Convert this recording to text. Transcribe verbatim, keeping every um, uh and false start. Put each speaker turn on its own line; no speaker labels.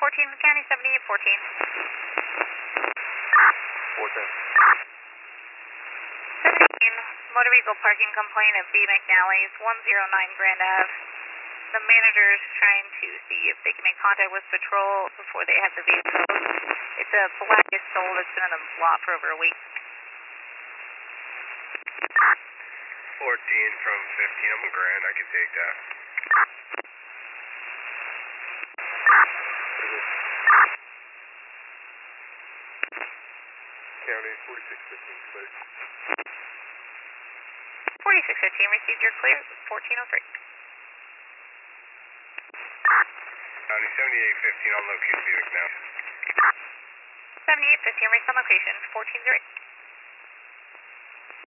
fourteen, County seventy-eight fourteen.
fourteen.
seventeen, motor vehicle parking complaint at B. McNally's, one oh nine Grand Ave. The manager is trying to see if they can make contact with patrol before they have the vehicle. It's a black soul that's been on the lot for over a week.
fourteen from fifteen, I'm a grand, I can take that. County forty-six fifteen, clear.
forty-six fifteen, received your clear, fourteen oh three.
County seventy-eight fifteen, on location, Buick now.
seventy-eight fifteen, race on location, fourteen oh eight.